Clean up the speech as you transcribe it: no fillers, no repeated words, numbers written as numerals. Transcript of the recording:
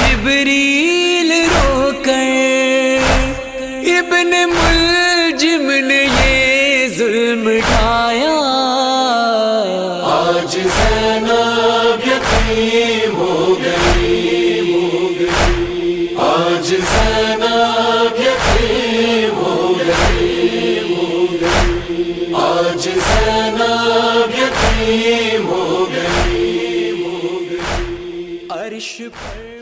जिब्रील रोकर इब्न मुलजिम ने ये जुल्म ढाया। आज ज़ैनब यतीम हो गई, आज ज़ैनब यतीम हो गई, आज ज़ैनब यतीम हो गई। अर्श पर